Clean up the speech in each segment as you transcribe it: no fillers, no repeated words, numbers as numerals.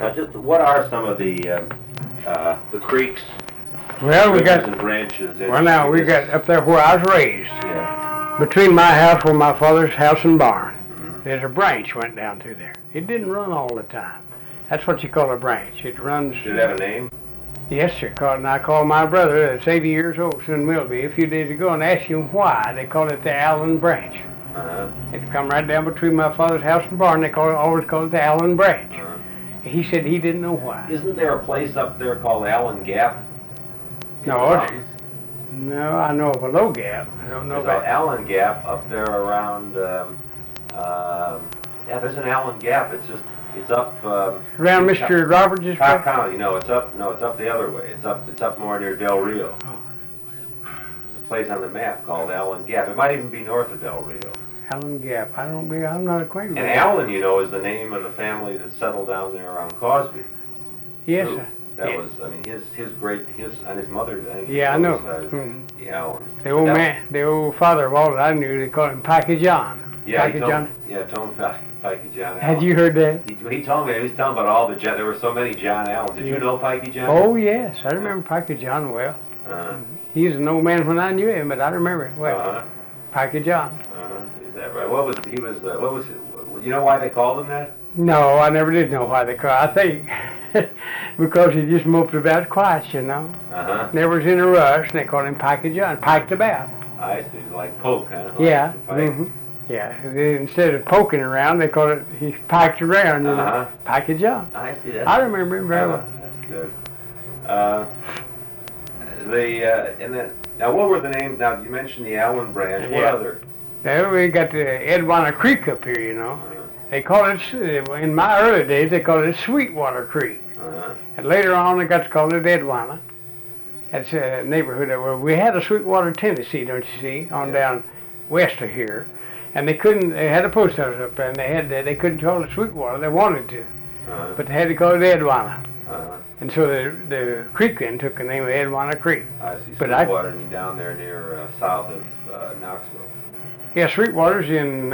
Now, just what are some of the creeks, Well, we rivers, got, and branches? well now, we got up there where I was raised. Yeah. Between my house where my father's house and barn, there's a branch went down through there. It didn't run all the time. That's what you call a branch. It runs. Did it have a name? Yes, sir. And I called my brother, that's 80 years old, soon will be, a few days ago, and asked him why. They called it the Allen Branch. Uh-huh. It come right down between my father's house and barn. They always called it the Allen Branch. Uh-huh. He said he didn't know why. Isn't there a place up there called Allen Gap? No, no, I know of a low gap. I don't know There's an about. Allen Gap up there around. Yeah, there's an Allen Gap. It's up. Around Mr. Roberts' Cobb place? County. No, it's up. No, it's up the other way. It's up more near Del Rio. Oh. There's a place on the map called Allen Gap. It might even be north of Del Rio. Allen Gap. I'm not acquainted And with it. Allen, you know, is the name of the family that settled down there around Cosby. Yes, Too. sir. That Yeah. was, I mean, his and his mother. I think Yeah, I his know. mother's side, Mhm. The Allen. The old That- man, the old father of all that I knew, they called him Pikey John. Yeah, Pikey John. Tone Pikey John. Had Allen. you heard that? He told me. He was telling about all the John. There were so many John Allens. Did you Yeah. know Pikey John? Oh, yes. I remember Pikey John well. Uh-huh. He was an old man when I knew him, but I remember it well. Uh-huh. Pikey John. Is that right? What was you know why they called him that? No, I never did know why they called. I think because he just moped about quiet, you know. Uh-huh. Never was in a rush, and they called him Pikey John. Piked about. I see. Like poke, huh? Like Yeah. pike. hmm Yeah. Instead of poking around, they called it, he piked around, you know. Uh-huh. Pikey John. I see that. I remember him very well. That's good. And then now what were the names? Now you mentioned the Allen Branch. What Yeah. other? Now, we got the Edwana Creek up here, you know. They call it, in my early days, they called it Sweetwater Creek. Uh-huh. And later on, they got to call it Edwana. That's a neighborhood where we had a Sweetwater, Tennessee, don't you see, on Yeah. down west of here. And they had a post office up there, and they couldn't call it Sweetwater. They wanted to, Uh-huh. but they had to call it Edwana. Uh-huh. And so the creek then took the name of Edwana Creek. I see. But I- Sweetwater down there near south of Knoxville. Yeah, Sweetwater's in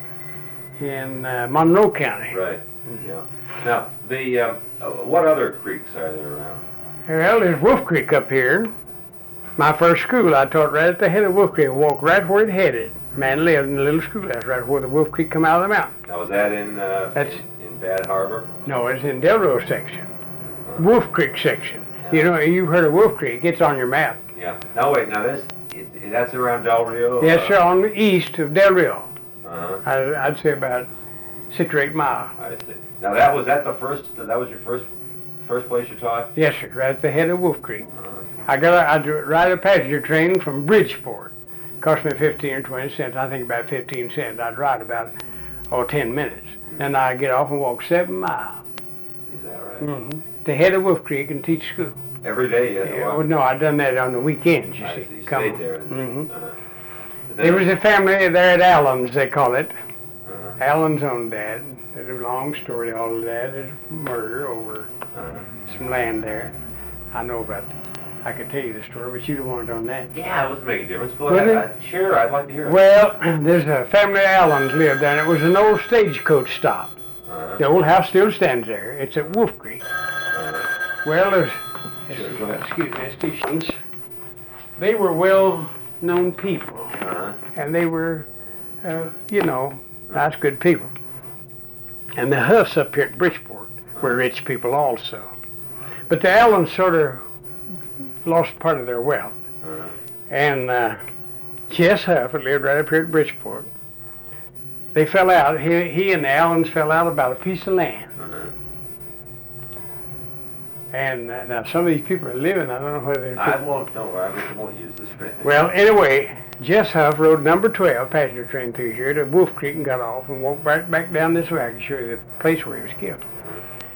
Monroe County. Right. Yeah. Now what other creeks are there around? Well, there's Wolf Creek up here. My first school I taught right at the head of Wolf Creek. Walked right where it headed. Man lived in a little schoolhouse right where the Wolf Creek come out of the mountain. Now was that in Bad Harbor? No, it's in Del Rio section. Wolf Creek section. You know, you've heard of Wolf Creek. It's on your map. Yeah. Now wait. Now that's around Del Rio. Yes, sir, on the east of Del Rio. Uh-huh. I'd say about 6 or 8 miles. I see. Now that was your first place you taught? Yes, sir, right at the head of Wolf Creek. Uh-huh. I'd ride a passenger train from Bridgeport. Cost me 15 or 20 cents. I think about 15 cents. I'd ride about 10 minutes. Then I'd get off and walk 7 miles. Is that right? Mm-hmm. The head of Wolf Creek and teach school. Every day you had to Yeah, walk? well, no, I'd done that on the weekends, you I see. see. You Come stayed on. there. Mhm. Uh-huh. There was a family there at Allen's, they call it. Uh-huh. Allen's own dad. There's a long story, all of that. There's murder over Uh-huh. some land there. I know about I could tell you the story, but you don't want it on that. Yeah, it doesn't make a difference. Go Would ahead. Sure, I'd like to hear it. Well, there's a family of Allens lived there, and it was an old stagecoach stop. Uh-huh. The old house still stands there. It's at Wolf Creek. Uh-huh. Well, there's, Sure, go ahead. excuse me, stations. They were well-known people, Uh-huh. and they were, nice, good people. And the Huffs up here at Bridgeport were rich people also. But the Allens sort of lost part of their wealth. Uh-huh. And Jess Huff, that lived right up here at Bridgeport, they fell out. He and the Allens fell out about a piece of land. Uh-huh. And now some of these people are living. I don't know whether they're... I won't use this for anything. Well, anyway, Jess Huff rode number 12 passenger train through here to Wolf Creek and got off and walked right back down this way. I can show you the place where he was killed.